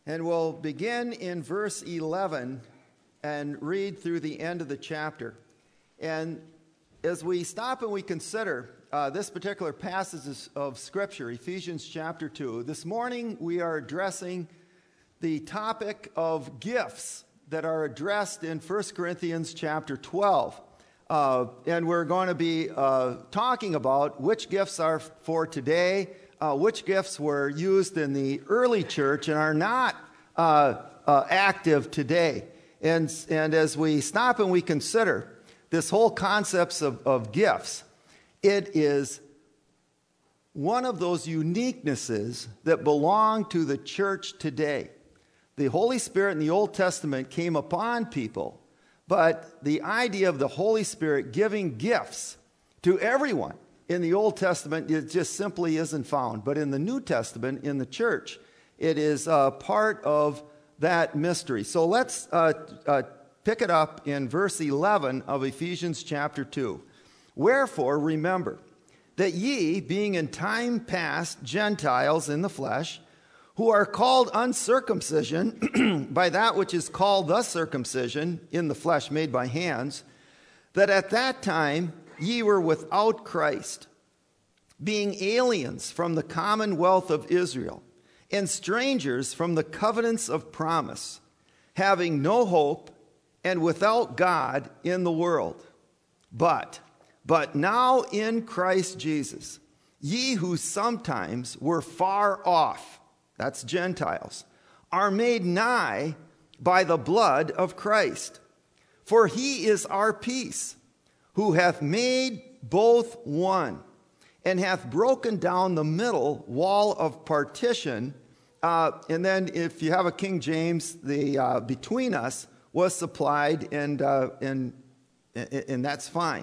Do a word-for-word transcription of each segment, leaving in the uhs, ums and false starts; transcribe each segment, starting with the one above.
And we'll begin in verse eleven and read through the end of the chapter. And as we stop and we consider uh, this particular passage of Scripture, Ephesians chapter two, this morning we are addressing the topic of gifts that are addressed in First Corinthians chapter twelve. Uh, and we're going to be uh, talking about which gifts are for today, uh, which gifts were used in the early church and are not uh, uh, active today. And, and as we stop and we consider this whole concept of, of gifts, it is one of those uniquenesses that belong to the church today. The Holy Spirit in the Old Testament came upon people, but the idea of the Holy Spirit giving gifts to everyone in the Old Testament, it just simply isn't found. But in the New Testament, in the church, it is uh, part of that mystery. So let's uh, uh, pick it up in verse eleven of Ephesians chapter two. Wherefore, remember that ye, being in time past Gentiles in the flesh, who are called uncircumcision by that which is called the circumcision in the flesh made by hands, that at that time ye were without Christ, being aliens from the commonwealth of Israel, and strangers from the covenants of promise, having no hope and without God in the world. But, but now in Christ Jesus, ye who sometimes were far off, that's Gentiles, are made nigh by the blood of Christ. For he is our peace, who hath made both one, and hath broken down the middle wall of partition. Uh, and then if you have a King James, the uh, between us was supplied, and, uh, and, and that's fine.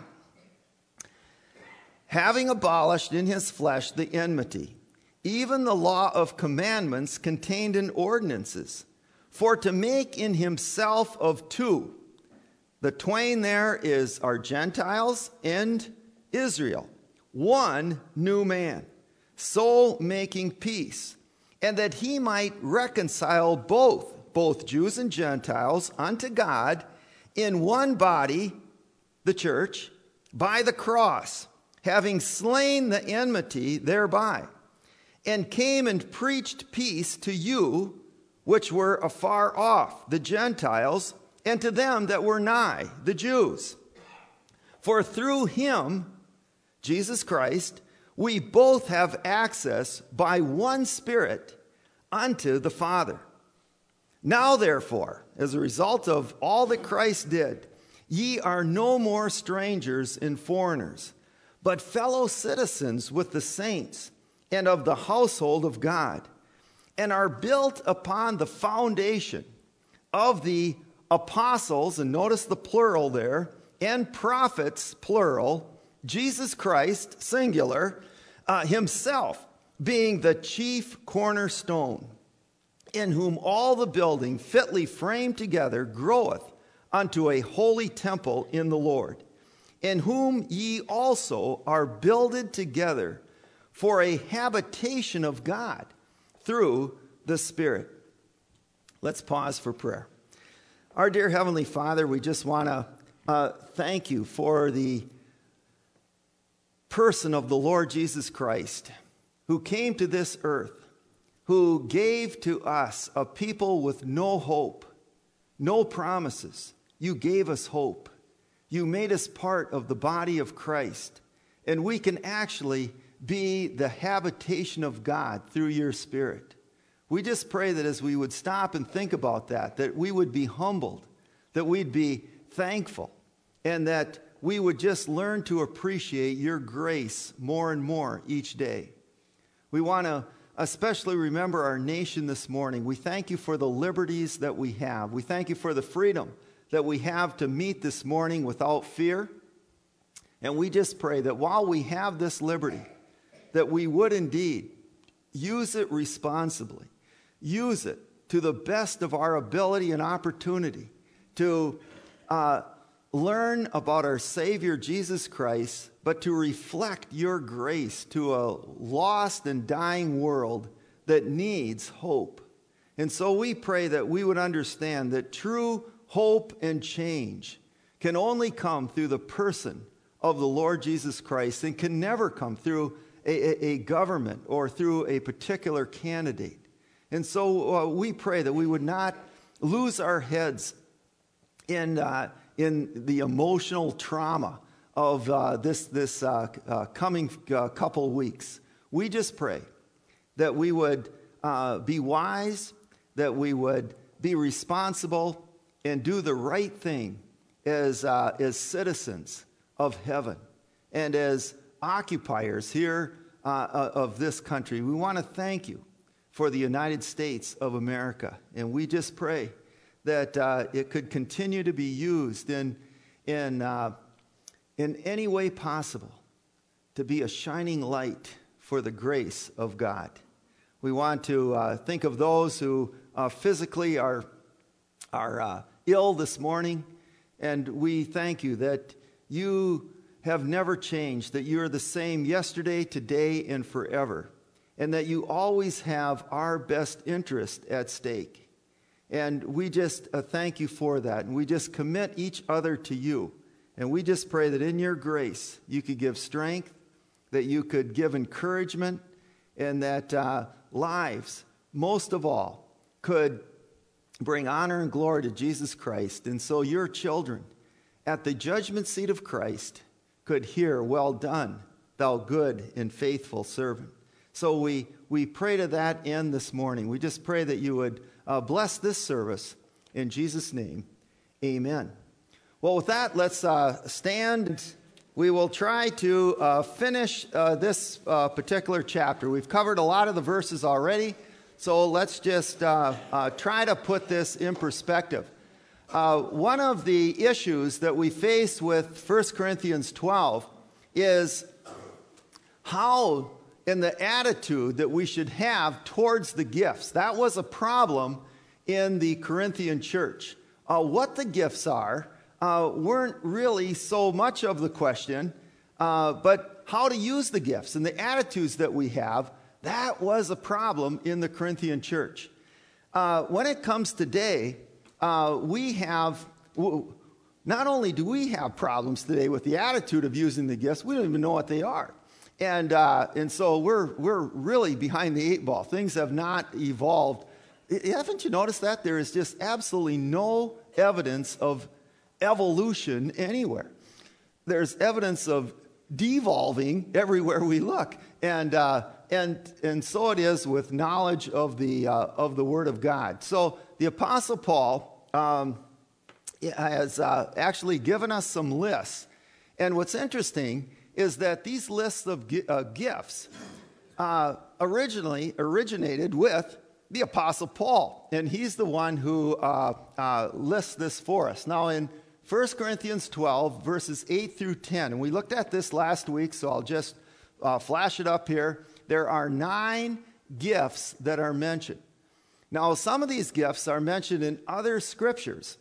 Having abolished in his flesh the enmity, even the law of commandments contained in ordinances, for to make in himself of two. The twain there is our Gentiles and Israel, one new man, so making peace, and that he might reconcile both, both Jews and Gentiles, unto God in one body, the church, by the cross, having slain the enmity thereby, and came and preached peace to you which were afar off, the Gentiles, and to them that were nigh, the Jews. For through him, Jesus Christ, we both have access by one Spirit unto the Father. Now therefore, as a result of all that Christ did, ye are no more strangers and foreigners, but fellow citizens with the saints, and of the household of God, and are built upon the foundation of the apostles, and notice the plural there, and prophets, plural, Jesus Christ, singular, uh, himself being the chief cornerstone, in whom all the building fitly framed together groweth unto a holy temple in the Lord, in whom ye also are builded together for a habitation of God through the Spirit. Let's pause for prayer. Our dear Heavenly Father, we just want to uh, thank you for the person of the Lord Jesus Christ, who came to this earth, who gave to us a people with no hope, no promises. You gave us hope. You made us part of the body of Christ, and we can actually be the habitation of God through your Spirit. We just pray that as we would stop and think about that, that we would be humbled, that we'd be thankful, and that we would just learn to appreciate your grace more and more each day. We want to especially remember our nation this morning. We thank you for the liberties that we have. We thank you for the freedom that we have to meet this morning without fear. And we just pray that while we have this liberty, that we would indeed use it responsibly, use it to the best of our ability and opportunity to uh, learn about our Savior Jesus Christ, but to reflect your grace to a lost and dying world that needs hope. And so we pray that we would understand that true hope and change can only come through the person of the Lord Jesus Christ and can never come through a, a, a government or through a particular candidate. And so uh, we pray that we would not lose our heads in, uh, in the emotional trauma of uh, this, this uh, uh, coming uh, couple weeks. We just pray that we would uh, be wise, that we would be responsible and do the right thing as, uh, as citizens of heaven and as occupiers here uh, of this country. We want to thank you for the United States of America. And we just pray that uh, it could continue to be used in, in, uh, in any way possible to be a shining light for the grace of God. We want to uh, think of those who uh, physically are, are uh, ill this morning, and we thank you that you have never changed, that you are the same yesterday, today, and forever, and that you always have our best interest at stake. And we just uh, thank you for that, and we just commit each other to you. And we just pray that in your grace you could give strength, that you could give encouragement, and that uh, lives, most of all, could bring honor and glory to Jesus Christ. And so your children at the judgment seat of Christ could hear, "Well done, thou good and faithful servant." So we, we pray to that end this morning. We just pray that you would uh, bless this service. In Jesus' name, amen. Well, with that, let's uh, stand. We will try to uh, finish uh, this uh, particular chapter. We've covered a lot of the verses already, so let's just uh, uh, try to put this in perspective. Uh, one of the issues that we face with First Corinthians twelve is how, in the attitude that we should have towards the gifts. That was a problem in the Corinthian church. Uh, what the gifts are uh, weren't really so much of the question, uh, but how to use the gifts and the attitudes that we have, that was a problem in the Corinthian church. Uh, when it comes today, uh, we have, not only do we have problems today with the attitude of using the gifts, we don't even know what they are. And uh, and so we're we're really behind the eight ball. Things have not evolved. Haven't you noticed that? There is just absolutely no evidence of evolution anywhere. There's evidence of devolving everywhere we look, and uh, and and so it is with knowledge of the uh, of the Word of God. So the Apostle Paul um, has uh, actually given us some lists, and what's interesting is that these lists of uh, gifts uh, originally originated with the Apostle Paul, and he's the one who uh, uh, lists this for us. Now, in First Corinthians twelve, verses eight through ten, and we looked at this last week, so I'll just uh, flash it up here. There are nine gifts that are mentioned. Now, some of these gifts are mentioned in other scriptures.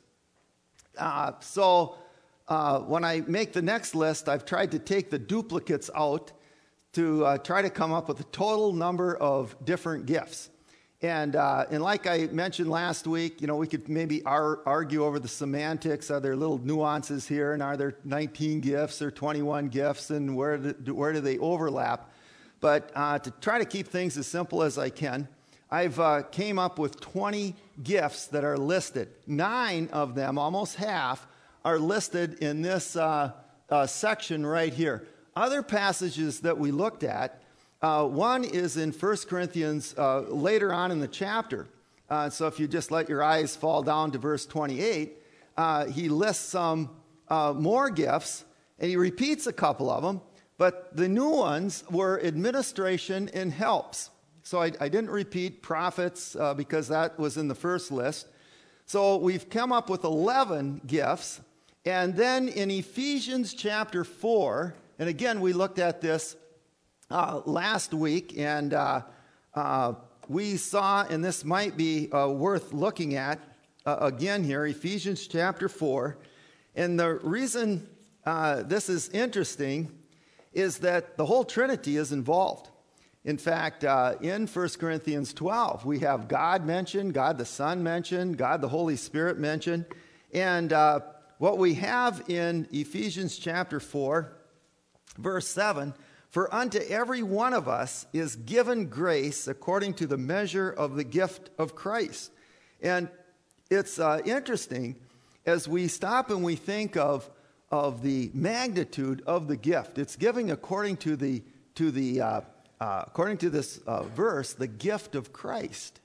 Uh, so... Uh, when I make the next list, I've tried to take the duplicates out to uh, try to come up with a total number of different gifts. And uh, and like I mentioned last week, you know, we could maybe ar- argue over the semantics. Are there little nuances here? And are there nineteen gifts or twenty-one gifts? And where do, where do they overlap? But uh, to try to keep things as simple as I can, I've uh, came up with twenty gifts that are listed. Nine of them, almost half, are listed in this uh, uh, section right here. Other passages that we looked at, uh, one is in First Corinthians uh, later on in the chapter. Uh, so if you just let your eyes fall down to verse twenty-eight, uh, he lists some uh, more gifts, and he repeats a couple of them, but the new ones were administration and helps. So I, I didn't repeat prophets uh, because that was in the first list. So we've come up with eleven gifts. And then in Ephesians chapter four, and again, we looked at this uh, last week, and uh, uh, we saw, and this might be uh, worth looking at uh, again here, Ephesians chapter four. And the reason uh, this is interesting is that the whole Trinity is involved. In fact, uh, in First Corinthians twelve, we have God mentioned, God the Son mentioned, God the Holy Spirit mentioned. And uh, what we have in Ephesians chapter four, verse seven, for unto every one of us is given grace according to the measure of the gift of Christ. And it's uh, interesting as we stop and we think of, of the magnitude of the gift. It's giving according to the, to the uh, uh, according to this uh, verse, the gift of Christ.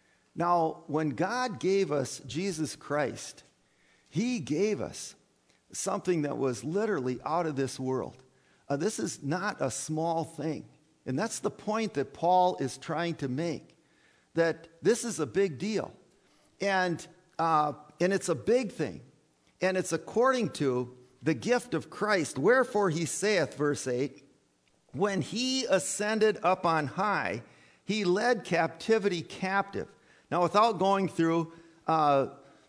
Now, when God gave us Jesus Christ, he gave us something that was literally out of this world. Uh, this is not a small thing. And that's the point that Paul is trying to make, that this is a big deal. And, uh, and it's a big thing. And it's according to the gift of Christ. Wherefore he saith, verse eight, when he ascended up on high, he led captivity captive. Now, without going through, uh,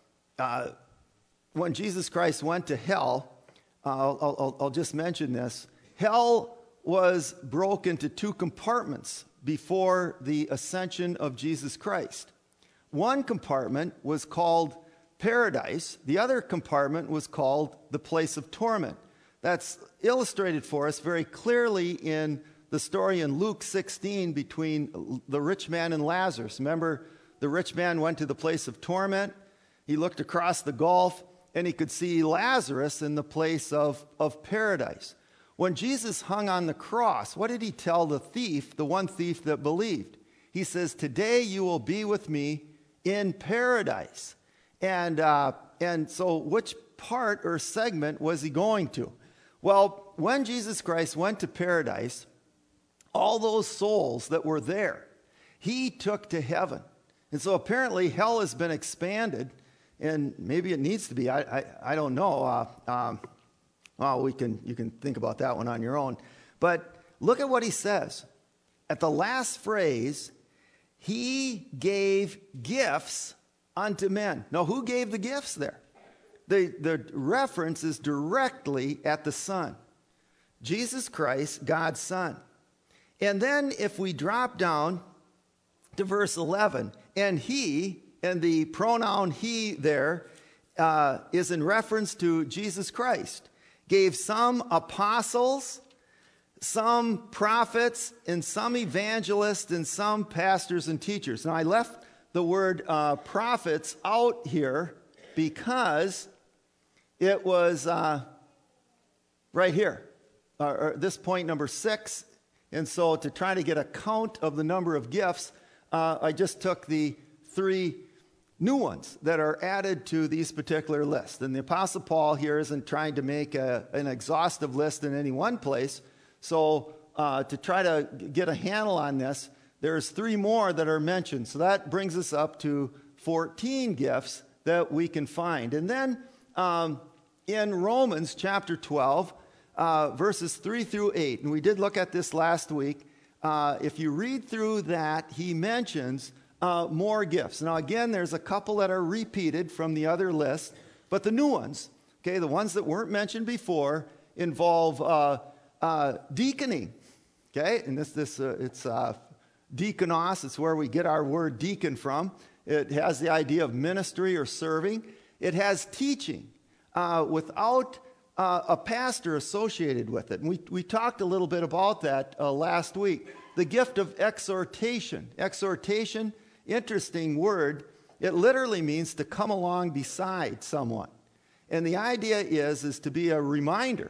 uh, when Jesus Christ went to hell, uh, I'll, I'll, I'll just mention this. Hell was broke into two compartments before the ascension of Jesus Christ. One compartment was called paradise. The other compartment was called the place of torment. That's illustrated for us very clearly in the story in Luke sixteen between the rich man and Lazarus. Remember, the rich man went to the place of torment. He looked across the gulf, and he could see Lazarus in the place of, of paradise. When Jesus hung on the cross, what did he tell the thief, the one thief that believed? He says, today you will be with me in paradise. And, uh, and so which part or segment was he going to? Well, when Jesus Christ went to paradise, all those souls that were there, he took to heaven. And so apparently hell has been expanded, and maybe it needs to be. I, I, I don't know. Uh, um, well, we can, you can think about that one on your own. But look at what he says. At the last phrase, he gave gifts unto men. Now, who gave the gifts there? The, the reference is directly at the Son. Jesus Christ, God's Son. And then if we drop down to verse eleven, and he, and the pronoun he there uh, is in reference to Jesus Christ, gave some apostles, some prophets, and some evangelists, and some pastors and teachers. Now, I left the word uh, prophets out here because it was uh, right here, uh, or this point number six. And so to try to get a count of the number of gifts, uh, I just took the three new ones that are added to these particular lists. And the Apostle Paul here isn't trying to make a, an exhaustive list in any one place. So uh, to try to get a handle on this, there's three more that are mentioned. So that brings us up to fourteen gifts that we can find. And then um, in Romans chapter twelve, uh, verses three through eight, and we did look at this last week. Uh, if you read through that, he mentions uh, more gifts. Now, again, there's a couple that are repeated from the other list, but the new ones, okay, the ones that weren't mentioned before, involve uh, uh, deaconing, okay, and this this uh, it's uh, diakonos. It's where we get our word deacon from. It has the idea of ministry or serving. It has teaching uh, without uh, a pastor associated with it. And we, we talked a little bit about that uh, last week. The gift of exhortation. Exhortation, interesting word. It literally means to come along beside someone. And the idea is, is to be a reminder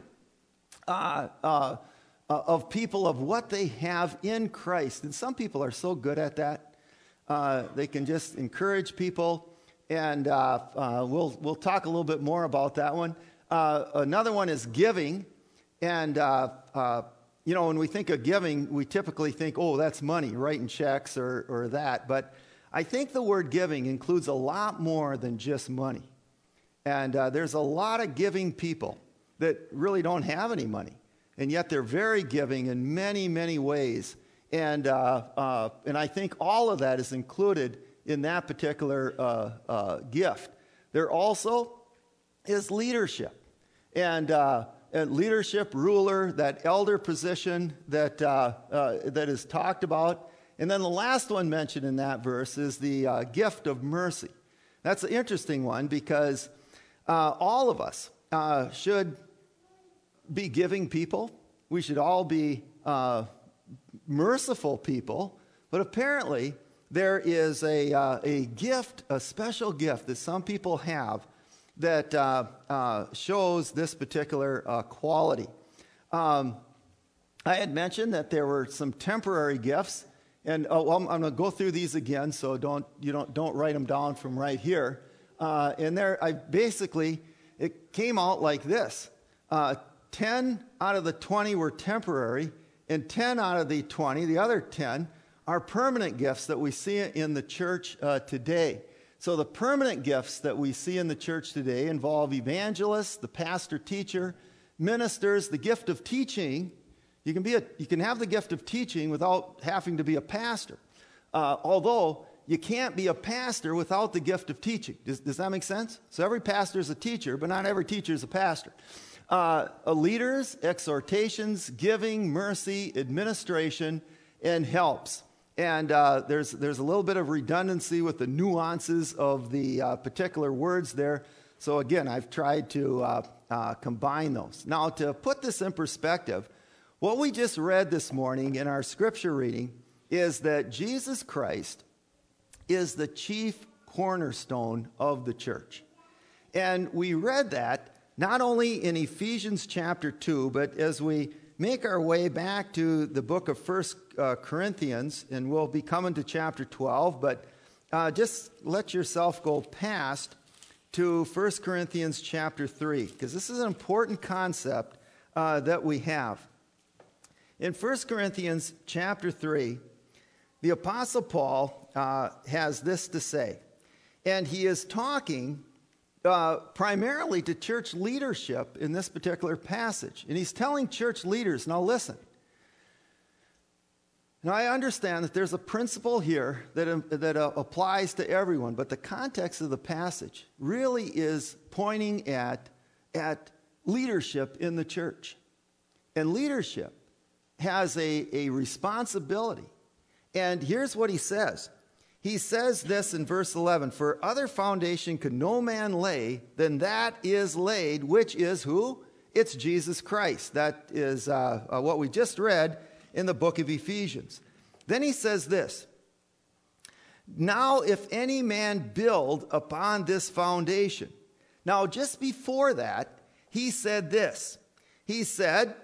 uh, uh, of people of what they have in Christ. And some people are so good at that. Uh, they can just encourage people. And uh, uh, we'll, we'll talk a little bit more about that one. Uh, another one is giving. And, uh, uh, you know, when we think of giving, we typically think, oh, that's money, writing checks or, or that. But I think the word giving includes a lot more than just money. And uh, there's a lot of giving people that really don't have any money. And yet they're very giving in many, many ways. And, uh, uh, and I think all of that is included in that particular uh, uh, gift. There also is leadership. And, uh, leadership, ruler, that elder position that, uh, uh, that is talked about. And then the last one mentioned in that verse is the uh, gift of mercy. That's an interesting one because uh, all of us uh, should be giving people. We should all be uh, merciful people. But apparently there is a, uh, a gift, a special gift that some people have that uh, uh, shows this particular uh, quality. Um, I had mentioned that there were some temporary gifts. And oh, well, I'm, I'm going to go through these again, so don't you don't don't write them down from right here. Uh, and there, I basically it came out like this: uh, ten out of the twenty were temporary, and ten out of the twenty, the other ten, are permanent gifts that we see in the church uh, today. So the permanent gifts that we see in the church today involve evangelists, the pastor, teacher, ministers, the gift of teaching. You can be a, you can have the gift of teaching without having to be a pastor. Uh, although you can't be a pastor without the gift of teaching. Does, does that make sense? So every pastor is a teacher, but not every teacher is a pastor. Uh, leaders, exhortations, giving, mercy, administration, and helps. And uh, there's there's a little bit of redundancy with the nuances of the uh, particular words there. So again, I've tried to uh, uh, combine those. Now, to put this in perspective, what we just read this morning in our scripture reading is that Jesus Christ is the chief cornerstone of the church. And we read that not only in Ephesians chapter two, but as we make our way back to the book of First uh, Corinthians, and we'll be coming to chapter twelve, but uh, just let yourself go past to First Corinthians chapter three, because this is an important concept uh, that we have. In First Corinthians chapter three, the Apostle Paul uh, has this to say, and he is talking uh, primarily to church leadership in this particular passage. And he's telling church leaders, now listen, now I understand that there's a principle here that, um, that uh, applies to everyone, but the context of the passage really is pointing at, at leadership in the church. And leadership has a, a responsibility. And here's what he says. He says this in verse eleven, "For other foundation could no man lay than that is laid," which is who? It's Jesus Christ. That is uh, uh, what we just read in the book of Ephesians. Then he says this, "Now if any man build upon this foundation." Now just before that, he said this. He said,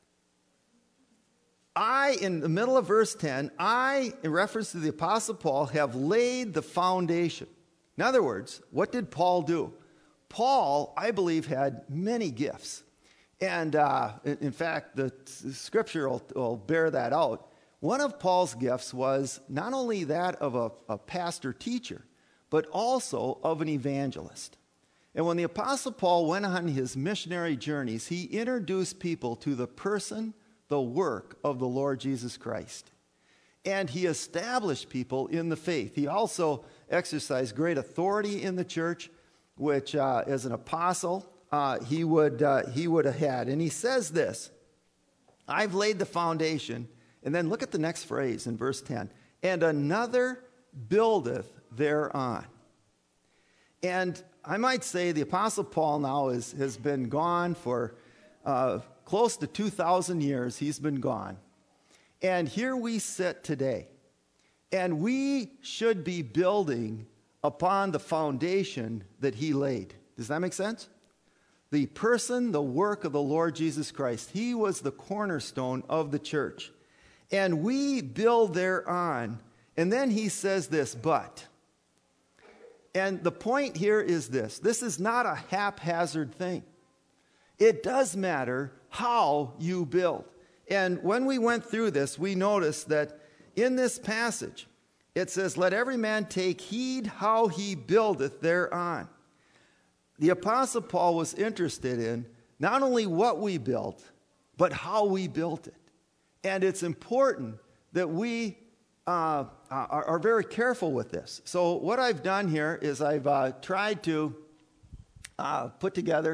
I, in the middle of verse ten, I, in reference to the Apostle Paul, have laid the foundation. In other words, what did Paul do? Paul, I believe, had many gifts. And uh, in, in fact, the, the scripture will, will bear that out. One of Paul's gifts was not only that of a, a pastor-teacher, but also of an evangelist. And when the Apostle Paul went on his missionary journeys, he introduced people to the person, the work of the Lord Jesus Christ. And he established people in the faith. He also exercised great authority in the church, which uh, as an apostle, uh, he would uh, he would have had. And he says this, "I've laid the foundation," and then look at the next phrase in verse ten, "and another buildeth thereon." And I might say the Apostle Paul now is, has been gone for uh, close to two thousand years. He's been gone. And here we sit today. And we should be building upon the foundation that he laid. Does that make sense? The person, the work of the Lord Jesus Christ. He was the cornerstone of the church. And we build thereon. And then he says this, but. And the point here is this. This is not a haphazard thing. It does matter how you build. And when we went through this, we noticed that in this passage, it says, "Let every man take heed how he buildeth thereon." The Apostle Paul was interested in not only what we built, but how we built it. And it's important that we uh, are, are very careful with this. So what I've done here is I've uh, tried to uh, put together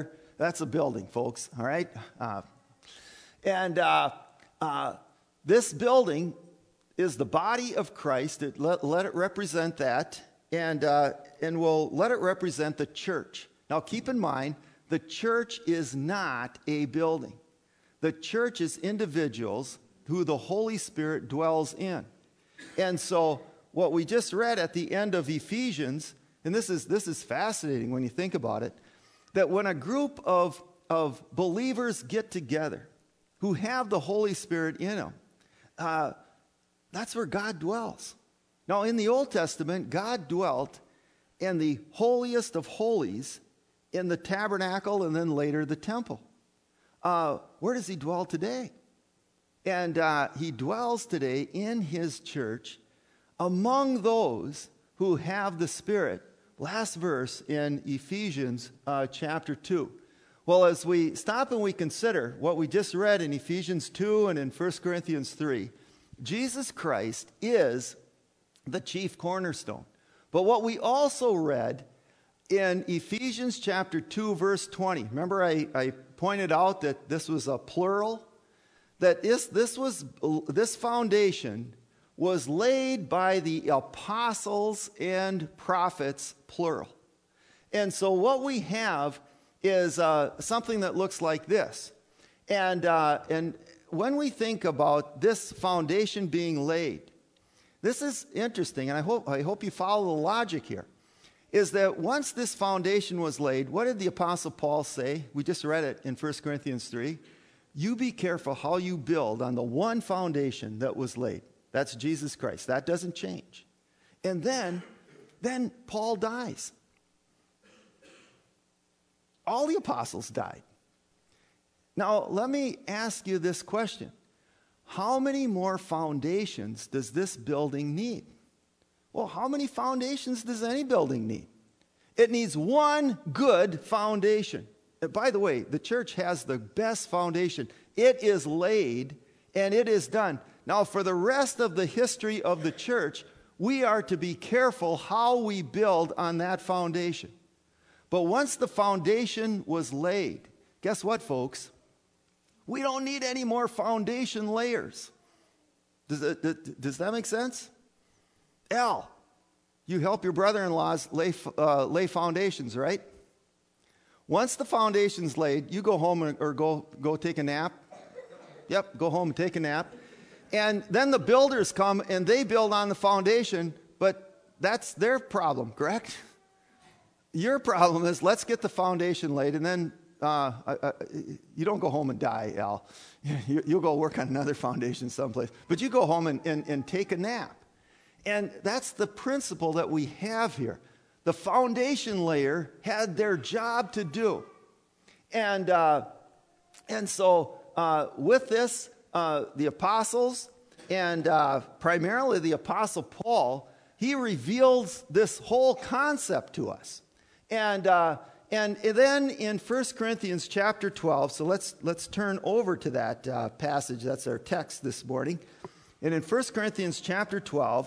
That's a building, folks, all right? Uh, and uh, uh, this building is the body of Christ. It, let, let it represent that, and, uh, and we'll let it represent the church. Now, keep in mind, the church is not a building. The church is individuals who the Holy Spirit dwells in. And so what we just read at the end of Ephesians, and this is, this is fascinating when you think about it, that when a group of, of believers get together who have the Holy Spirit in them, uh, that's where God dwells. Now, in the Old Testament, God dwelt in the holiest of holies in the tabernacle and then later the temple. Uh, where does he dwell today? And uh, he dwells today in his church among those who have the Spirit. Last verse in Ephesians uh, chapter two. Well, as we stop and we consider what we just read in Ephesians two and in First Corinthians three, Jesus Christ is the chief cornerstone. But what we also read in Ephesians chapter two, verse twenty, remember I, I pointed out that this was a plural? That this, this, was, this foundation was laid by the apostles and prophets, plural. And so what we have is uh, something that looks like this. And, uh, and when we think about this foundation being laid, this is interesting, and I hope, I hope you follow the logic here, is that once this foundation was laid, what did the Apostle Paul say? We just read it in First Corinthians three. You be careful how you build on the one foundation that was laid. That's Jesus Christ. That doesn't change. And then, then Paul dies. All the apostles died. Now, let me ask you this question. How many more foundations does this building need? Well, how many foundations does any building need? It needs one good foundation. And by the way, the church has the best foundation. It is laid and it is done. Now, for the rest of the history of the church, we are to be careful how we build on that foundation. But once the foundation was laid, guess what, folks? We don't need any more foundation layers. Does that, does that make sense? Al, you help your brother-in-laws lay, uh, lay foundations, right? Once the foundation's laid, you go home and, or go, go take a nap. Yep, go home and take a nap. And then the builders come and they build on the foundation, but that's their problem, correct? Your problem is, let's get the foundation laid, and then uh, uh, you don't go home and die, Al. You, you'll go work on another foundation someplace. But you go home and, and, and take a nap. And that's the principle that we have here. The foundation layer had their job to do. And, uh, and so uh, with this, uh, the apostles, and uh, primarily the apostle Paul, he reveals this whole concept to us. And, uh, and then in First Corinthians chapter twelve, so let's, let's turn over to that uh, passage. That's our text this morning. And in First Corinthians chapter twelve,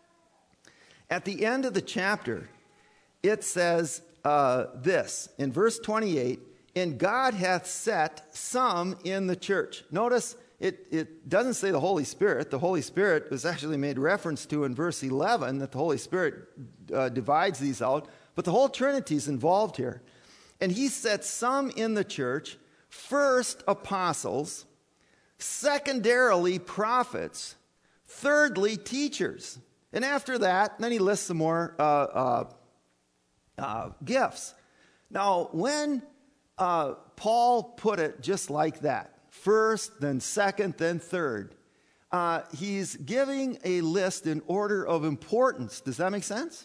at the end of the chapter, it says uh, this, in verse twenty-eight, and God hath set some in the church. Notice it, it doesn't say the Holy Spirit. The Holy Spirit was actually made reference to in verse eleven, that the Holy Spirit uh, divides these out. But the whole Trinity is involved here. And he set some in the church, first apostles, secondarily prophets, thirdly teachers. And after that, then he lists some more uh, uh, uh, gifts. Now, when uh, Paul put it just like that, first, then second, then third, uh, he's giving a list in order of importance. Does that make sense?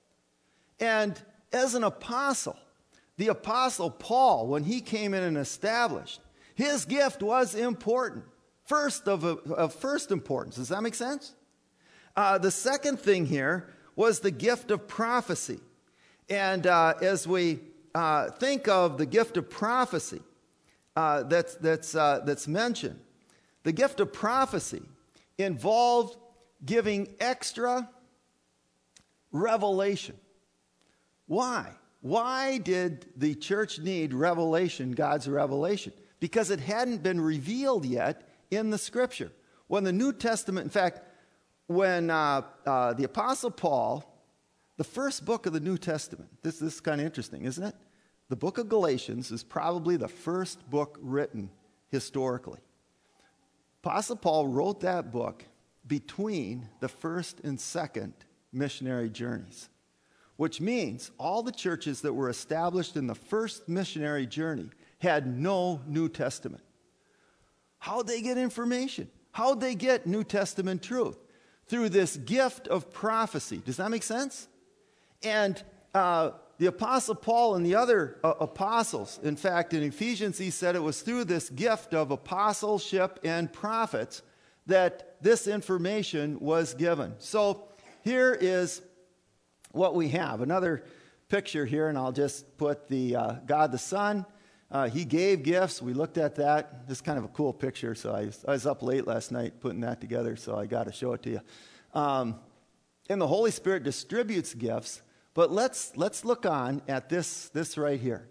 And as an apostle, the apostle Paul, when he came in and established, his gift was important, first of, of first importance. Does that make sense? Uh, the second thing here was the gift of prophecy. And uh, as we uh, think of the gift of prophecy uh, that's, that's, uh, that's mentioned, the gift of prophecy involved giving extra revelation. Why? why did the church need revelation, God's revelation? Because it hadn't been revealed yet in the Scripture. When the New Testament, in fact, when uh, uh, the Apostle Paul, the first book of the New Testament, this, this is kind of interesting, isn't it? The book of Galatians is probably the first book written historically. Apostle Paul wrote that book between the first and second missionary journeys, which means all the churches that were established in the first missionary journey had no New Testament. How'd they get information? How'd they get New Testament truth? Through this gift of prophecy. Does that make sense? And uh, the Apostle Paul and the other uh, apostles, in fact, in Ephesians, he said it was through this gift of apostleship and prophets that this information was given. So here is what we have. Another picture here, and I'll just put the uh, God the Son. Uh, he gave gifts. We looked at that. This is kind of a cool picture, so I, I was up late last night putting that together, so I got to show it to you. Um, and the Holy Spirit distributes gifts, but let's let's look on at this, this right here.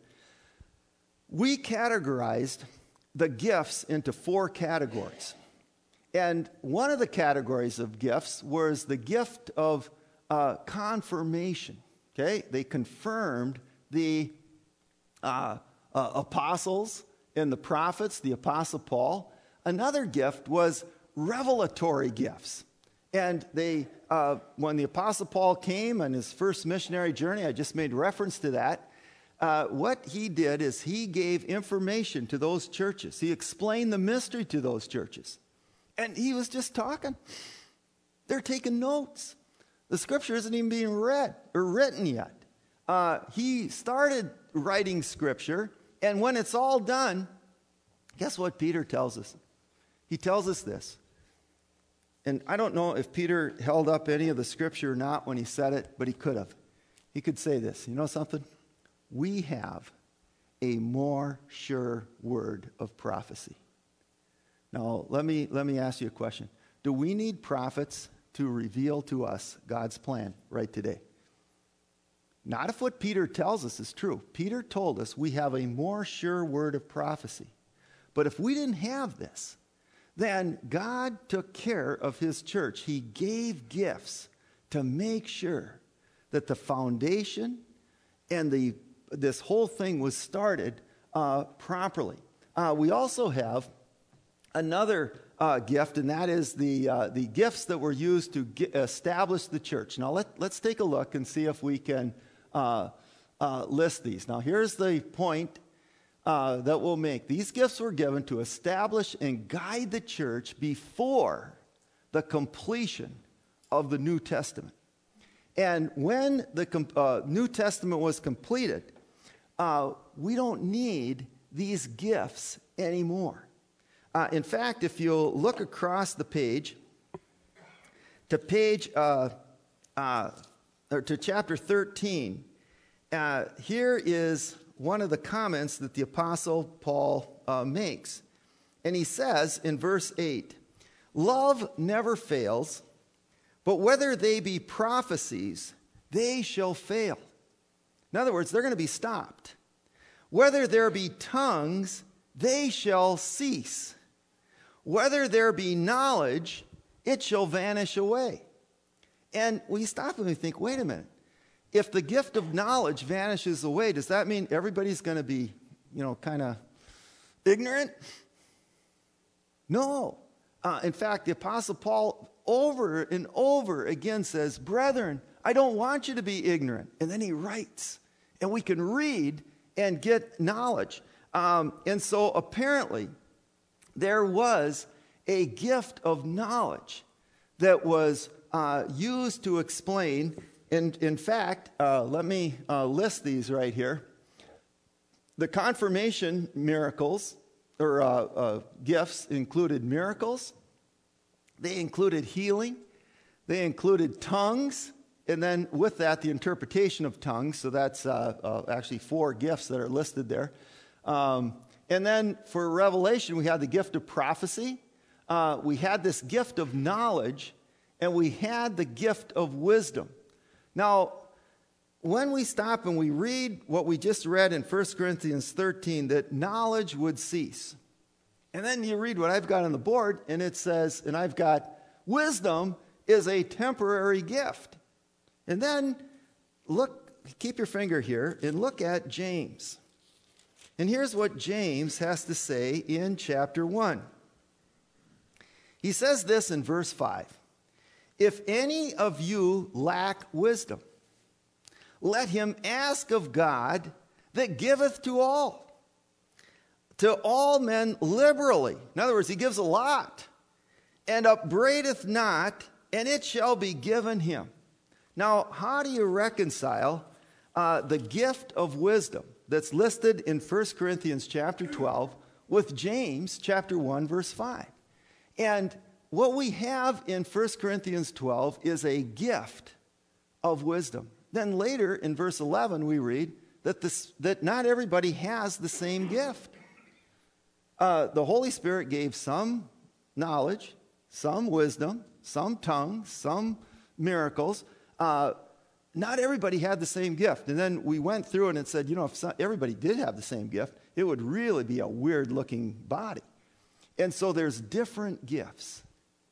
We categorized the gifts into four categories. And one of the categories of gifts was the gift of uh, confirmation. Okay? They confirmed the uh, uh, apostles and the prophets, the Apostle Paul. Another gift was revelatory gifts. And they, uh, when the Apostle Paul came on his first missionary journey, I just made reference to that, uh, what he did is he gave information to those churches. He explained the mystery to those churches. And he was just talking. They're taking notes. The Scripture isn't even being read or written yet. Uh, he started writing Scripture, and when it's all done, guess what Peter tells us? He tells us this. And I don't know if Peter held up any of the Scripture or not when he said it, but he could have. He could say this. You know something? We have a more sure word of prophecy. Now, let me, let me ask you a question. Do we need prophets to reveal to us God's plan right today? Not if what Peter tells us is true. Peter told us we have a more sure word of prophecy. But if we didn't have this, then God took care of his church. He gave gifts to make sure that the foundation and the this whole thing was started uh, properly. Uh, we also have another uh, gift, and that is the uh, the gifts that were used to get, establish the church. Now let let's take a look and see if we can uh, uh, list these. Now here's the point uh, that we'll make. These gifts were given to establish and guide the church before the completion of the New Testament. And when the uh, New Testament was completed, uh, we don't need these gifts anymore. Uh, in fact, if you'll look across the page to page uh, uh, or to chapter thirteen, uh, here is one of the comments that the Apostle Paul uh, makes, and he says in verse eight, "Love never fails, but whether they be prophecies, they shall fail." In other words, they're going to be stopped. "Whether there be tongues, they shall cease. Whether there be knowledge, it shall vanish away." And we stop and we think, wait a minute. If the gift of knowledge vanishes away, does that mean everybody's going to be, you know, kind of ignorant? No. Uh, in fact, the Apostle Paul over and over again says, "Brethren, I don't want you to be ignorant." And then he writes, and we can read and get knowledge. Um, and so apparently, there was a gift of knowledge that was uh, used to explain. And in fact, uh, let me uh, list these right here. The confirmation miracles, or uh, uh, gifts, included miracles. They included healing. They included tongues. And then with that, the interpretation of tongues. So that's uh, uh, actually four gifts that are listed there. Um, and then for revelation, we had the gift of prophecy. Uh, we had this gift of knowledge. And we had the gift of wisdom. Now, when we stop and we read what we just read in First Corinthians thirteen, that knowledge would cease. And then you read what I've got on the board, and it says, and I've got, wisdom is a temporary gift. And then look, keep your finger here, and look at James. And here's what James has to say in chapter one. He says this in verse five. If any of you lack wisdom, let him ask of God that giveth to all, to all men liberally. In other words, he gives a lot, and upbraideth not, and it shall be given him. Now, how do you reconcile uh, the gift of wisdom that's listed in First Corinthians chapter twelve with James chapter one, verse five? And what we have in First Corinthians twelve is a gift of wisdom. Then later in verse eleven, we read that, this, that not everybody has the same gift. Uh, the Holy Spirit gave some knowledge, some wisdom, some tongues, some miracles. Uh, not everybody had the same gift. And then we went through it and it said, you know, if some, everybody did have the same gift, it would really be a weird-looking body. And so there's different gifts.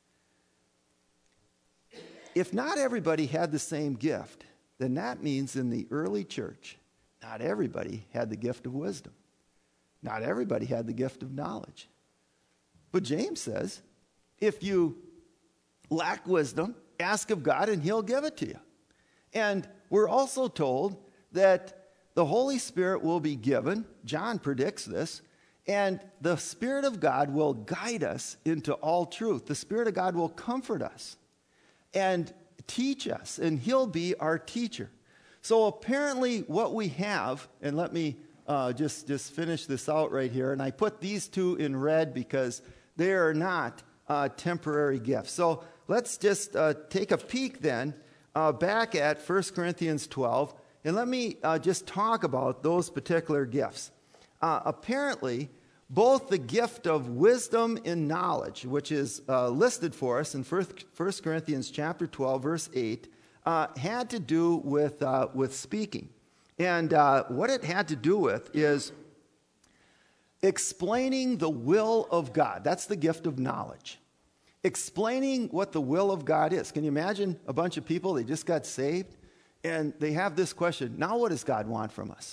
If not everybody had the same gift, then that means in the early church, not everybody had the gift of wisdom. Not everybody had the gift of knowledge. But James says, if you lack wisdom, ask of God and he'll give it to you. And we're also told that the Holy Spirit will be given. John predicts this. And the Spirit of God will guide us into all truth. The Spirit of God will comfort us and teach us, and he'll be our teacher. So apparently what we have, and let me uh, just, just finish this out right here, and I put these two in red because they are not uh, temporary gifts. So let's just uh, take a peek then uh, back at First Corinthians twelve, and let me uh, just talk about those particular gifts. Uh, apparently, both the gift of wisdom and knowledge, which is uh, listed for us in First Corinthians chapter twelve, verse eight, uh, had to do with, uh, with speaking. And uh, what it had to do with is explaining the will of God. That's the gift of knowledge. Explaining what the will of God is. Can you imagine a bunch of people, they just got saved, and they have this question, now what does God want from us?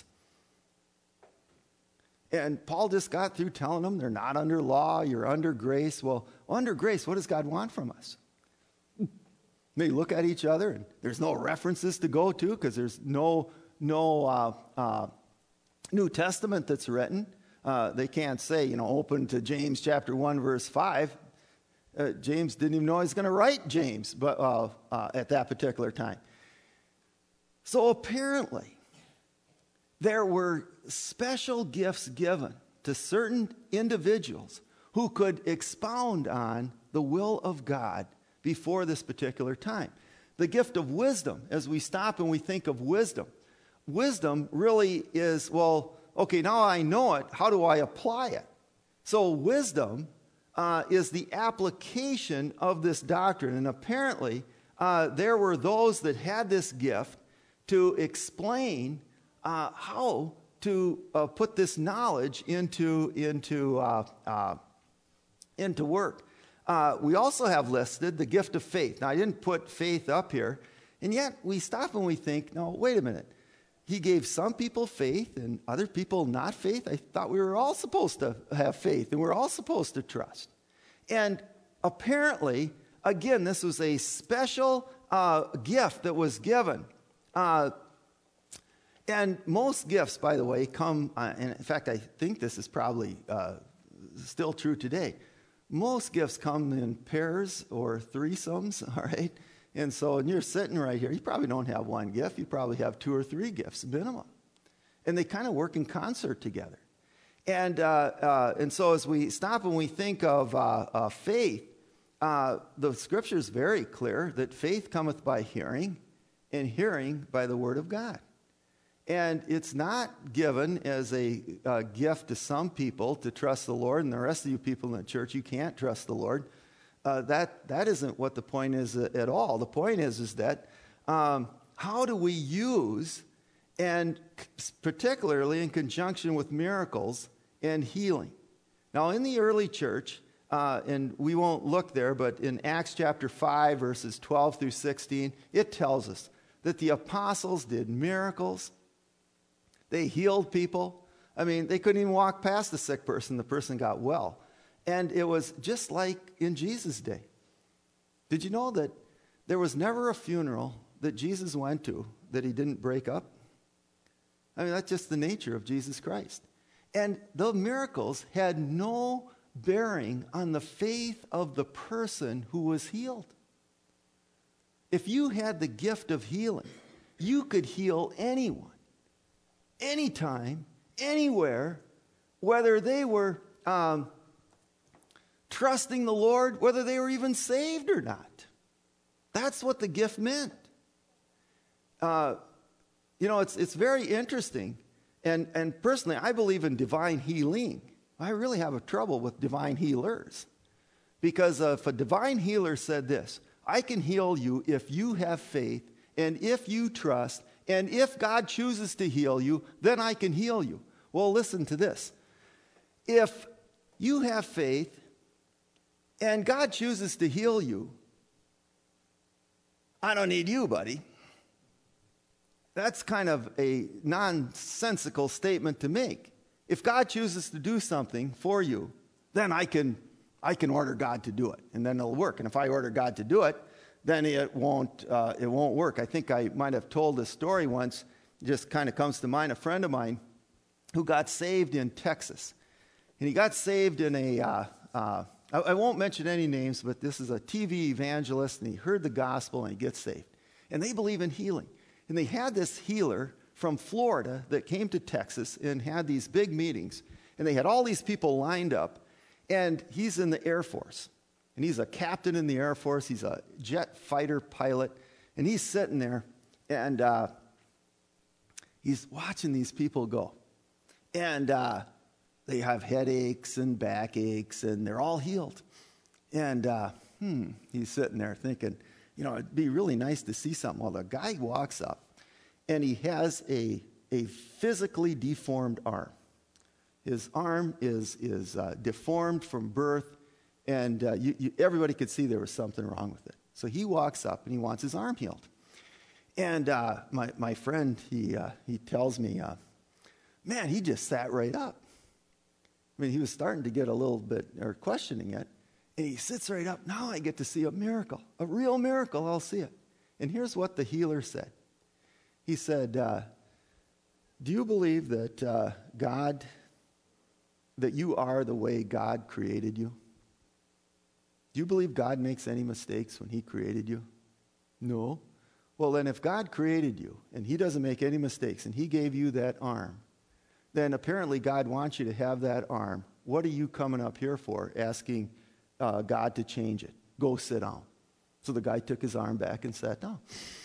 And Paul just got through telling them they're not under law, you're under grace. Well, under grace, what does God want from us? They look at each other, and there's no references to go to because there's no, no uh, uh, New Testament that's written. Uh, they can't say, you know, open to James chapter one, verse five. Uh, James didn't even know he was going to write James but, uh, uh, at that particular time. So apparently, there were special gifts given to certain individuals who could expound on the will of God before this particular time. The gift of wisdom, as we stop and we think of wisdom, wisdom really is, well, okay, now I know it, how do I apply it? So wisdom uh, is the application of this doctrine, and apparently uh, there were those that had this gift to explain Uh, how to uh, put this knowledge into, into, uh, uh, into work. Uh, we also have listed the gift of faith. Now, I didn't put faith up here, and yet we stop and we think, no, wait a minute. He gave some people faith and other people not faith. I thought we were all supposed to have faith, and we're all supposed to trust. And apparently, again, this was a special uh, gift that was given. Uh, And most gifts, by the way, come, uh, and in fact, I think this is probably uh, still true today. Most gifts come in pairs or threesomes, all right? And so when you're sitting right here, you probably don't have one gift. You probably have two or three gifts minimum. And they kind of work in concert together. And, uh, uh, and so as we stop and we think of uh, uh, faith, uh, the Scripture is very clear that faith cometh by hearing, and hearing by the Word of God. And it's not given as a uh, gift to some people to trust the Lord, and the rest of you people in the church, you can't trust the Lord. Uh, that, that isn't what the point is at all. The point is, is that um, how do we use, and particularly in conjunction with miracles and healing? Now, in the early church, uh, and we won't look there, but in Acts chapter five, verses twelve through sixteen, it tells us that the apostles did miracles. They healed people. I mean, they couldn't even walk past the sick person. The person got well. And it was just like in Jesus' day. Did you know that there was never a funeral that Jesus went to that he didn't break up? I mean, that's just the nature of Jesus Christ. And the miracles had no bearing on the faith of the person who was healed. If you had the gift of healing, you could heal anyone, anytime, anywhere, whether they were um, trusting the Lord, whether they were even saved or not. That's what the gift meant. Uh, you know, it's it's very interesting. And, and personally, I believe in divine healing. I really have a trouble with divine healers. Because uh, if a divine healer said this, I can heal you if you have faith, and if you trust, and if God chooses to heal you, then I can heal you. Well, listen to this. If you have faith, and God chooses to heal you, I don't need you, buddy. That's kind of a nonsensical statement to make. If God chooses to do something for you, then I can I can order God to do it, and then it'll work. And if I order God to do it, then it won't uh, it won't work. I think I might have told this story once. It just kind of comes to mind. A friend of mine who got saved in Texas, and he got saved in a uh, uh, I, I won't mention any names, but this is a T V evangelist, and he heard the gospel and he gets saved. And they believe in healing. And they had this healer from Florida that came to Texas and had these big meetings. And they had all these people lined up. And he's in the Air Force. And he's a captain in the Air Force. He's a jet fighter pilot. And he's sitting there. And uh, he's watching these people go. And uh, they have headaches and backaches. And they're all healed. And uh, hmm, he's sitting there thinking, you know, it'd be really nice to see something. Well, the guy walks up, and he has a, a physically deformed arm. His arm is, is uh, deformed from birth, and uh, you, you, everybody could see there was something wrong with it. So he walks up, and he wants his arm healed. And uh, my, my friend, he, uh, he tells me, uh, man, he just sat right up. I mean, he was starting to get a little bit, or questioning it. And he sits right up. Now I get to see a miracle, a real miracle. I'll see it. And here's what the healer said. He said, uh, do you believe that uh, God, that you are the way God created you? Do you believe God makes any mistakes when he created you? No. Well, then if God created you and he doesn't make any mistakes and he gave you that arm, then apparently God wants you to have that arm. What are you coming up here for, asking Uh, God to change it? Go sit down. So the guy took his arm back and sat down.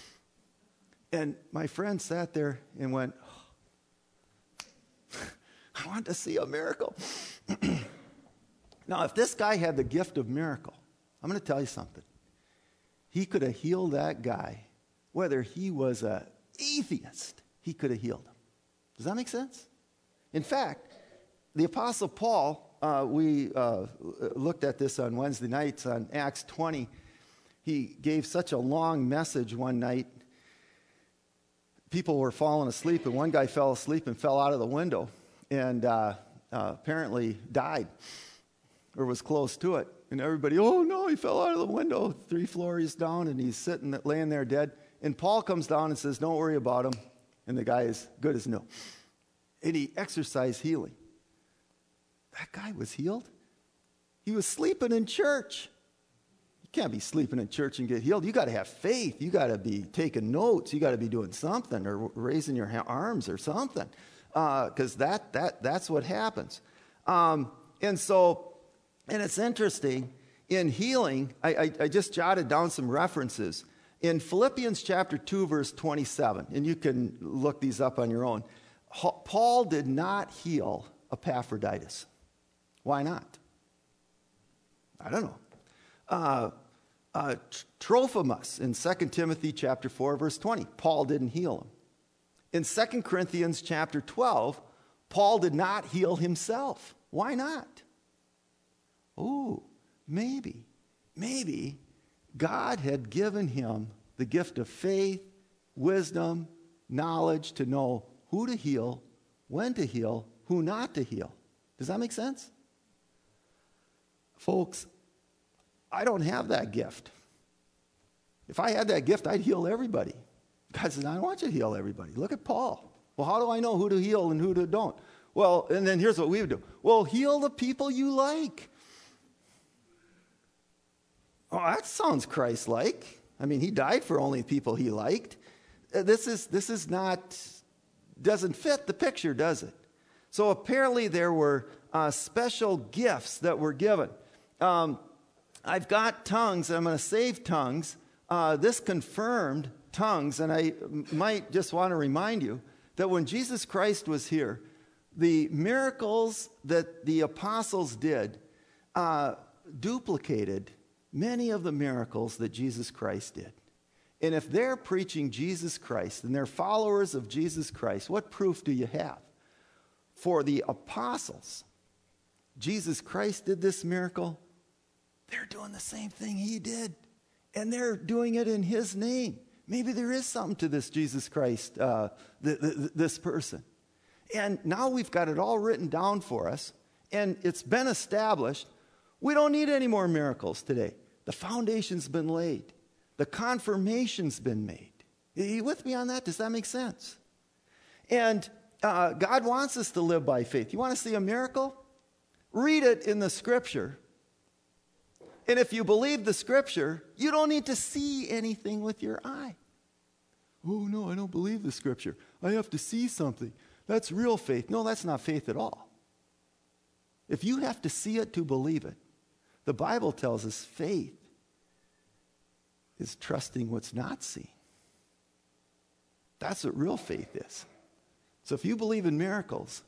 And my friend sat there and went, oh, I want to see a miracle. Now, if this guy had the gift of miracle, I'm going to tell you something. He could have healed that guy, whether he was an atheist, he could have healed him. Does that make sense? In fact, the Apostle Paul, Uh, we uh, looked at this on Wednesday nights on Acts twenty. He gave such a long message one night. People were falling asleep, and one guy fell asleep and fell out of the window and uh, uh, apparently died or was close to it. And everybody, oh, no, he fell out of the window three floors down, and he's sitting, laying there dead. And Paul comes down and says, don't worry about him. And the guy is good as new. And he exercised healing. That guy was healed. He was sleeping in church. You can't be sleeping in church and get healed. You got to have faith. You got to be taking notes. You got to be doing something or raising your arms or something, because uh, that that that's what happens. Um, and so, and it's interesting in healing. I, I, I just jotted down some references in Philippians chapter two, verse twenty-seven, and you can look these up on your own. Paul did not heal Epaphroditus. Why not? I don't know. Uh, Uh, Trophimus in Second Timothy chapter four, verse twenty, Paul didn't heal him. In Second Corinthians chapter twelve, Paul did not heal himself. Why not? Oh, maybe, maybe God had given him the gift of faith, wisdom, knowledge to know who to heal, when to heal, who not to heal. Does that make sense? Folks, I don't have that gift. If I had that gift, I'd heal everybody. God says, I don't want you to heal everybody. Look at Paul. Well, how do I know who to heal and who to don't? Well, and then here's what we would do. Well, heal the people you like. Oh, that sounds Christ-like. I mean, he died for only people he liked. Uh, This is, this is not, doesn't fit the picture, does it? So apparently there were uh, special gifts that were given. Um, I've got tongues, and I'm going to save tongues. Uh, this confirmed tongues, and I might just want to remind you that when Jesus Christ was here, the miracles that the apostles did uh, duplicated many of the miracles that Jesus Christ did. And if they're preaching Jesus Christ and they're followers of Jesus Christ, what proof do you have? For the apostles, Jesus Christ did this miracle. They're doing the same thing he did. And they're doing it in his name. Maybe there is something to this Jesus Christ, uh, th- th- this person. And now we've got it all written down for us. And it's been established. We don't need any more miracles today. The foundation's been laid. The confirmation's been made. Are you with me on that? Does that make sense? And uh, God wants us to live by faith. You want to see a miracle? Read it in the Scripture. And if you believe the Scripture, you don't need to see anything with your eye. Oh, no, I don't believe the Scripture. I have to see something. That's real faith. No, that's not faith at all. If you have to see it to believe it, the Bible tells us faith is trusting what's not seen. That's what real faith is. So if you believe in miracles,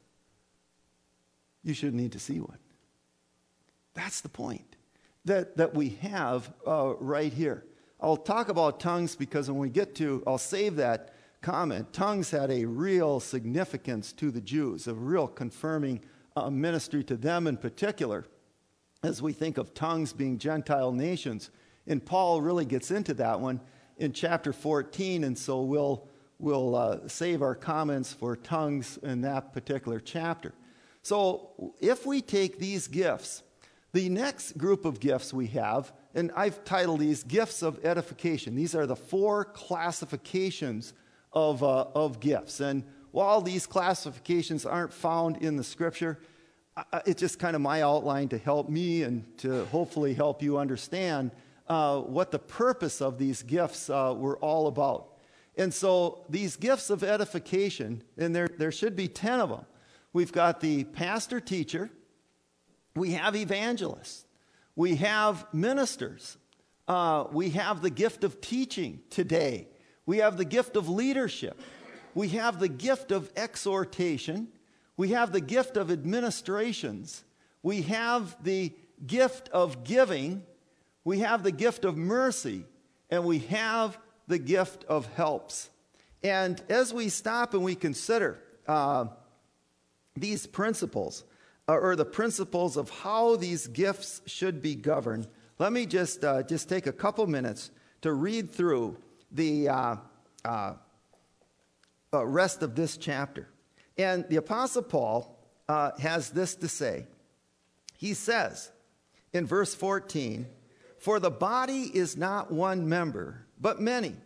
you shouldn't need to see one. That's the point that, that we have uh, right here. I'll talk about tongues because when we get to, I'll save that comment. Tongues had a real significance to the Jews, a real confirming uh, ministry to them in particular, as we think of tongues being Gentile nations. And Paul really gets into that one in chapter fourteen, and so we'll, we'll uh, save our comments for tongues in that particular chapter. So if we take these gifts, the next group of gifts we have, and I've titled these Gifts of Edification. These are the four classifications of, uh, of gifts. And while these classifications aren't found in the Scripture, uh, it's just kind of my outline to help me and to hopefully help you understand uh, what the purpose of these gifts uh, were all about. And so these gifts of edification, and there, there should be ten of them. We've got the pastor-teacher. We have evangelists. We have ministers. Uh, we have the gift of teaching today. We have the gift of leadership. We have the gift of exhortation. We have the gift of administrations. We have the gift of giving. We have the gift of mercy. And we have the gift of helps. And as we stop and we consider uh, these principles, or the principles of how these gifts should be governed, let me just uh, just take a couple minutes to read through the uh, uh, uh, rest of this chapter. And the Apostle Paul uh, has this to say. He says in verse fourteen, "For the body is not one member, but many.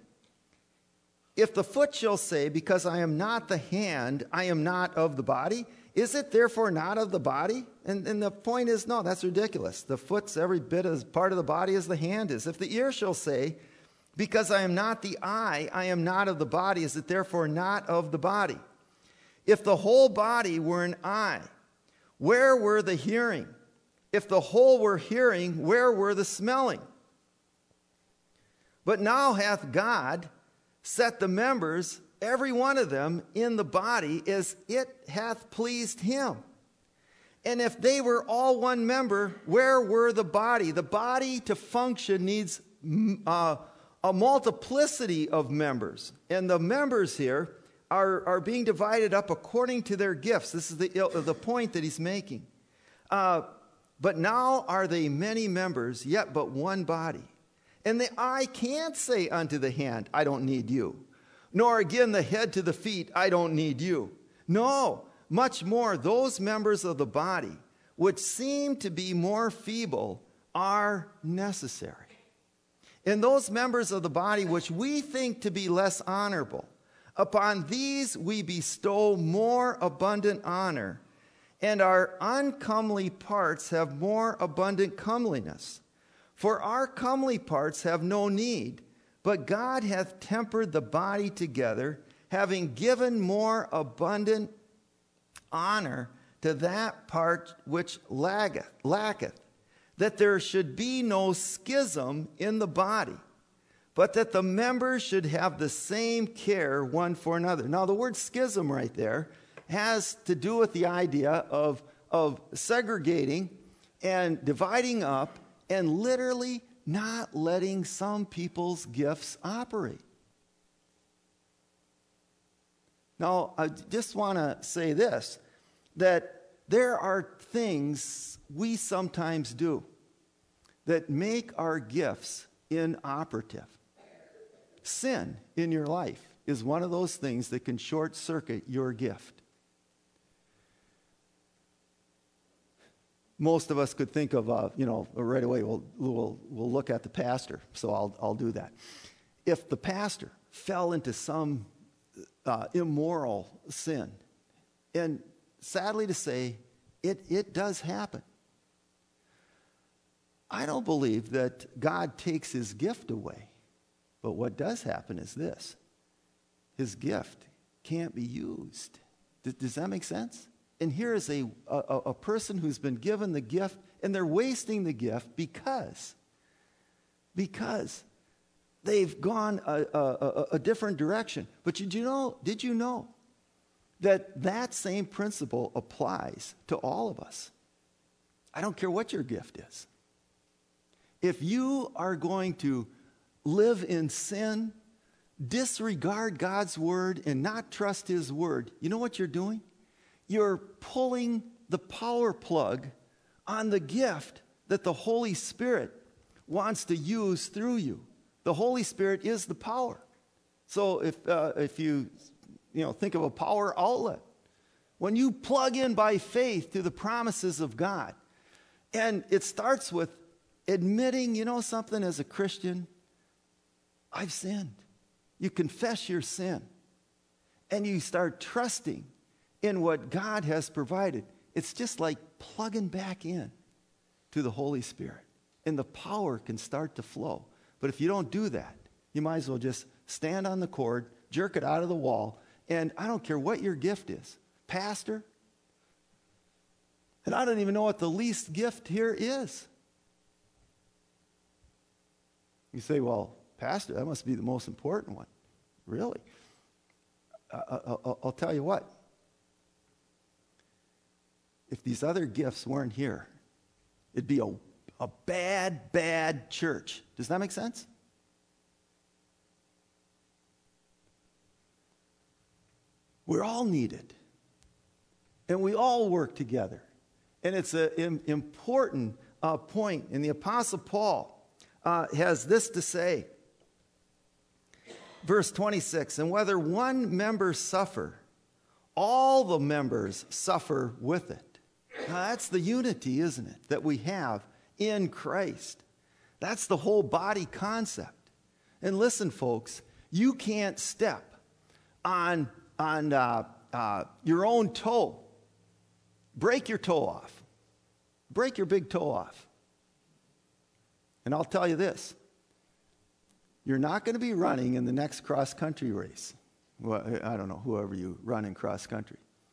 If the foot shall say, because I am not the hand, I am not of the body, is it therefore not of the body?" And, and the point is, no, that's ridiculous. The foot's every bit as part of the body as the hand is. If the ear shall say, because I am not the eye, I am not of the body, is it therefore not of the body? If the whole body were an eye, where were the hearing? If the whole were hearing, where were the smelling? But now hath God set the members, every one of them, in the body as it hath pleased him. And if they were all one member, where were the body? The body to function needs uh, a multiplicity of members. And the members here are, are being divided up according to their gifts. This is the, the point that he's making. Uh, but now are they many members, yet but one body. And the eye can't say unto the hand, I don't need you. Nor again the head to the feet, I don't need you. No, much more those members of the body which seem to be more feeble are necessary. And those members of the body which we think to be less honorable, upon these we bestow more abundant honor, and our uncomely parts have more abundant comeliness. For our comely parts have no need, but God hath tempered the body together, having given more abundant honor to that part which lacketh, lacketh, that there should be no schism in the body, but that the members should have the same care one for another. Now, the word schism right there has to do with the idea of, of segregating and dividing up and literally not letting some people's gifts operate. Now, I just want to say this, that there are things we sometimes do that make our gifts inoperative. Sin in your life is one of those things that can short circuit your gift. Most of us could think of, uh, you know, right away, we'll, we'll, we'll look at the pastor, so I'll, I'll do that. If the pastor fell into some uh, immoral sin, and sadly to say, it, it does happen. I don't believe that God takes his gift away, but what does happen is this. His gift can't be used. Does, does that make sense? And here is a, a, a person who's been given the gift, and they're wasting the gift because, because they've gone a, a, a different direction. But did you know, did you know that that same principle applies to all of us? I don't care what your gift is. If you are going to live in sin, disregard God's word, and not trust his word, you know what you're doing? You're pulling the power plug on the gift that the Holy Spirit wants to use through you. The Holy Spirit is the power. So if uh, if you you know think of a power outlet, when you plug in by faith to the promises of God, and it starts with admitting, you know something, as a Christian, I've sinned. You confess your sin, and you start trusting in what God has provided. It's just like plugging back in to the Holy Spirit, and the power can start to flow. But if you don't do that, you might as well just stand on the cord, jerk it out of the wall, and I don't care what your gift is. Pastor, and I don't even know what the least gift here is. You say, well, Pastor, that must be the most important one. Really? Uh, I'll, I'll tell you what. If these other gifts weren't here, it'd be a, a bad, bad church. Does that make sense? We're all needed. And we all work together. And it's an important uh, point. And the Apostle Paul uh, has this to say. Verse twenty-six, and whether one member suffer, all the members suffer with it. Now, that's the unity, isn't it, that we have in Christ. That's the whole body concept. And listen, folks, you can't step on, on uh, uh, your own toe. Break your toe off. Break your big toe off. And I'll tell you this. You're not going to be running in the next cross-country race. Well, I don't know, whoever you run in cross-country.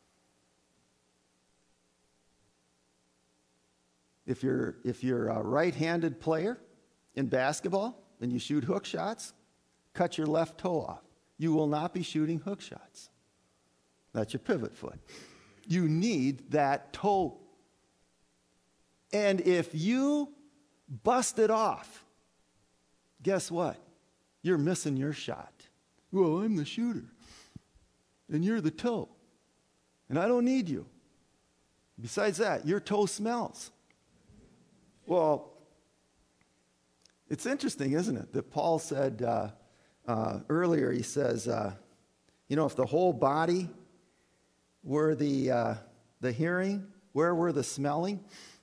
If you're, if you're a right-handed player in basketball and you shoot hook shots, cut your left toe off. You will not be shooting hook shots. That's your pivot foot. You need that toe. And if you bust it off, guess what? You're missing your shot. Well, I'm the shooter, and you're the toe, and I don't need you. Besides that, your toe smells. Well, it's interesting, isn't it, that Paul said uh, uh, earlier, he says, uh, you know, if the whole body were the, uh, the hearing, where were the smelling?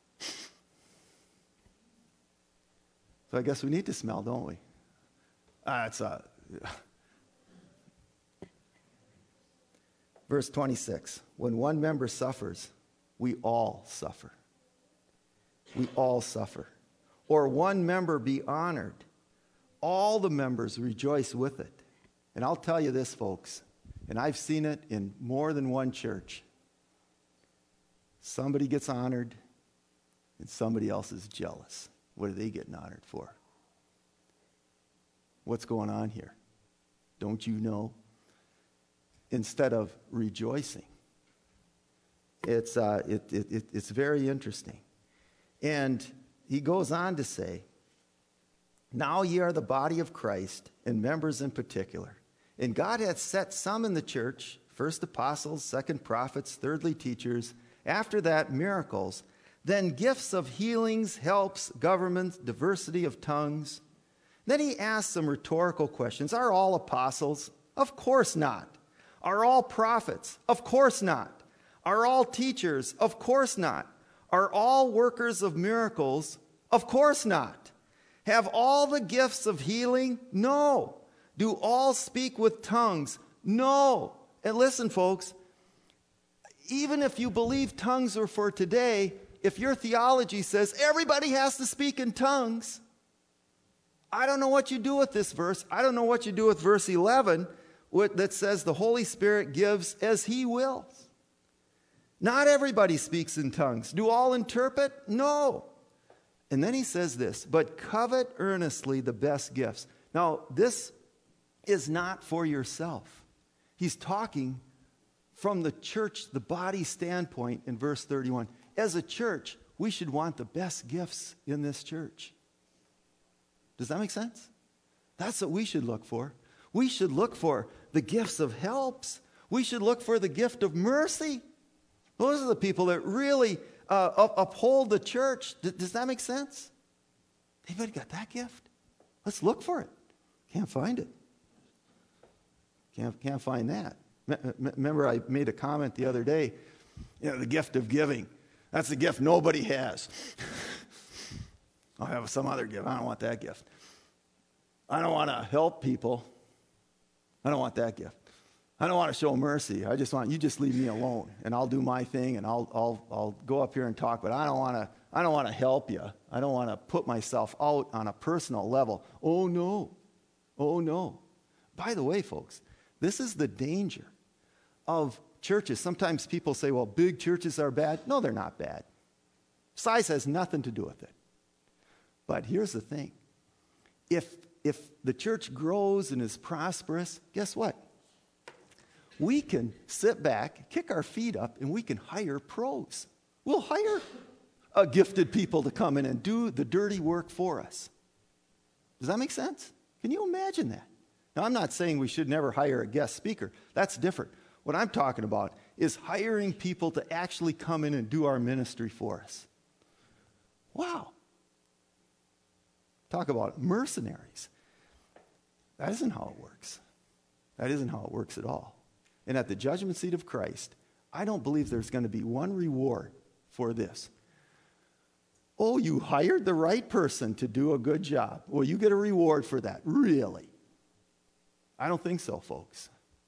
So I guess we need to smell, don't we? Uh, it's uh, Verse twenty-six, when one member suffers, we all suffer. We all suffer. Or one member be honored, all the members rejoice with it. And I'll tell you this, folks, and I've seen it in more than one church. Somebody gets honored, and somebody else is jealous. What are they getting honored for? What's going on here? Don't you know? Instead of rejoicing. It's, uh, it, it, it, it's very interesting. And he goes on to say, now ye are the body of Christ, and members in particular. And God hath set some in the church, first apostles, second prophets, thirdly teachers, after that miracles, then gifts of healings, helps, governments, diversity of tongues. Then he asks some rhetorical questions. Are all apostles? Of course not. Are all prophets? Of course not. Are all teachers? Of course not. Are all workers of miracles? Of course not. Have all the gifts of healing? No. Do all speak with tongues? No. And listen, folks, even if you believe tongues are for today, if your theology says everybody has to speak in tongues, I don't know what you do with this verse. I don't know what you do with verse eleven, that says the Holy Spirit gives as he wills. Not everybody speaks in tongues. Do all interpret? No. And then he says this, but covet earnestly the best gifts. Now, this is not for yourself. He's talking from the church, the body standpoint in verse thirty-one. As a church, we should want the best gifts in this church. Does that make sense? That's what we should look for. We should look for the gifts of helps. We should look for the gift of mercy. Those are the people that really uh, up- uphold the church. D- does that make sense? Anybody got that gift? Let's look for it. Can't find it. Can't, can't find that. M- remember I made a comment the other day, you know, the gift of giving. That's a gift nobody has. I'll have some other gift. I don't want that gift. I don't want to help people. I don't want that gift. I don't want to show mercy. I just want you just leave me alone, and I'll do my thing, and I'll I'll I'll go up here and talk. But I don't want to. I don't want to help you. I don't want to put myself out on a personal level. Oh no, oh no. By the way, folks, this is the danger of churches. Sometimes people say, "Well, big churches are bad." No, they're not bad. Size has nothing to do with it. But here's the thing: if if the church grows and is prosperous, guess what? We can sit back, kick our feet up, and we can hire pros. We'll hire uh, gifted people to come in and do the dirty work for us. Does that make sense? Can you imagine that? Now, I'm not saying we should never hire a guest speaker. That's different. What I'm talking about is hiring people to actually come in and do our ministry for us. Wow. Talk about mercenaries. That isn't how it works. That isn't how it works at all. And at the judgment seat of Christ, I don't believe there's going to be one reward for this. Oh, you hired the right person to do a good job. Well, you get a reward for that. Really? I don't think so, folks.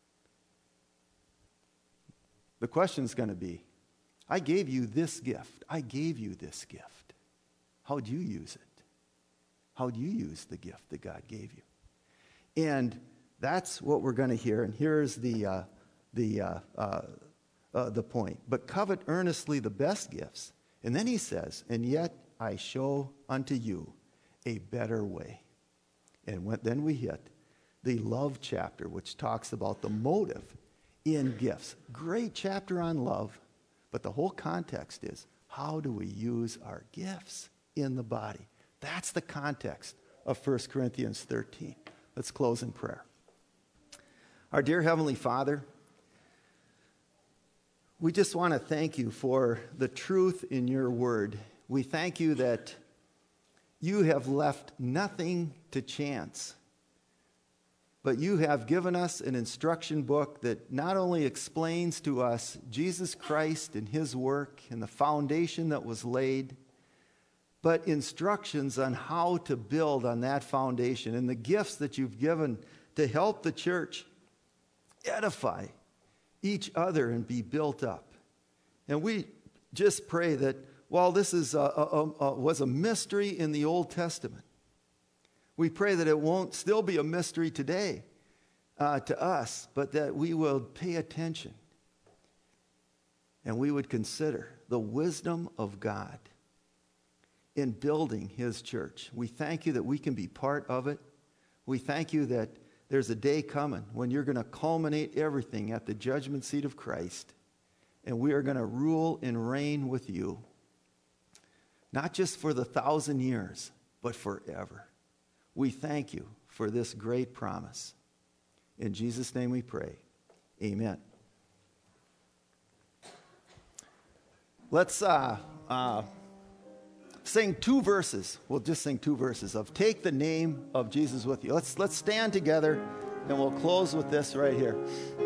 The question's going to be, I gave you this gift. I gave you this gift. How'd you use it? How'd you use the gift that God gave you? And that's what we're going to hear. And here's the uh, the uh, uh, uh, the point. But covet earnestly the best gifts. And then he says, and yet I show unto you a better way. And when, then we hit the love chapter, which talks about the motive in gifts. Great chapter on love. But the whole context is, how do we use our gifts in the body? That's the context of First Corinthians thirteen. Let's close in prayer. Our dear Heavenly Father, we just want to thank you for the truth in your word. We thank you that you have left nothing to chance, but you have given us an instruction book that not only explains to us Jesus Christ and his work and the foundation that was laid, but instructions on how to build on that foundation and the gifts that you've given to help the church edify each other and be built up. And we just pray that while this is a, a, a, was a mystery in the Old Testament, we pray that it won't still be a mystery today uh, to us, but that we will pay attention and we would consider the wisdom of God in building his church. We thank you that we can be part of it. We thank you that there's a day coming when you're going to culminate everything at the judgment seat of Christ, and we are going to rule and reign with you, not just for the thousand years, but forever. We thank you for this great promise. In Jesus' name we pray. Amen. Let's uh, uh, sing two verses. We'll just sing two verses of Take the Name of Jesus with You. Let's, let's stand together, and we'll close with this right here.